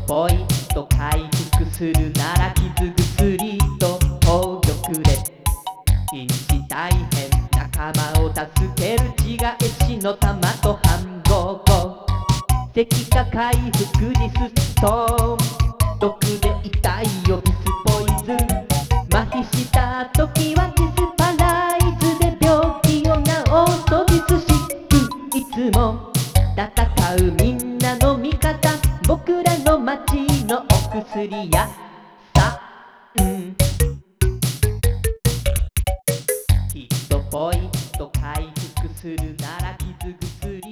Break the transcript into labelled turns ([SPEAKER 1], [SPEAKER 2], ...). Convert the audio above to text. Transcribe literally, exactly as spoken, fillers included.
[SPEAKER 1] ぽいと回復するなら傷薬と宝玉で瀕死大変仲間を助ける血が絵師の玉と反合後石化回復ディスストーン毒で痛いよキスポイズン麻痺した時はキスパライズで病気を治すとディスシックいつも戦うみんなの味方僕らの街のお薬屋さんヒットポイント回復するなら傷薬